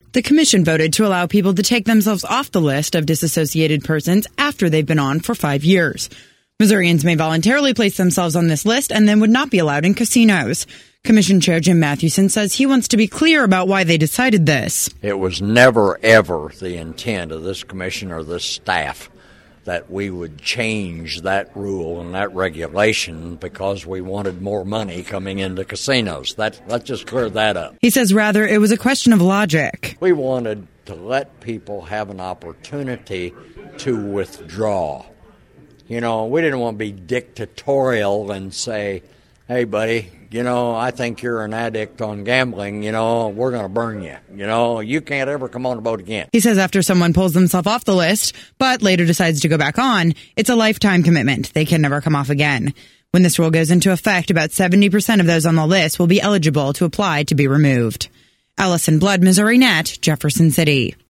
The commission voted to allow people to take themselves off the list of disassociated persons after they've been on for 5 years. Missourians may voluntarily place themselves on this list and then would not be allowed in casinos. Commission Chair Jim Mathewson says he wants to be clear about why they decided this. It was never, ever the intent of this commission or this staff that we would change that rule and that regulation because we wanted more money coming into casinos. Let's just clear that up. He says rather it was a question of logic. We wanted to let people have an opportunity to withdraw. You know, we didn't want to be dictatorial and say, hey, buddy, you know, I think you're an addict on gambling. You know, we're going to burn you. You know, you can't ever come on the boat again. He says after someone pulls themselves off the list, but later decides to go back on, it's a lifetime commitment. They can never come off again. When this rule goes into effect, about 70% of those on the list will be eligible to apply to be removed. Allison Blood, Missouri Net, Jefferson City.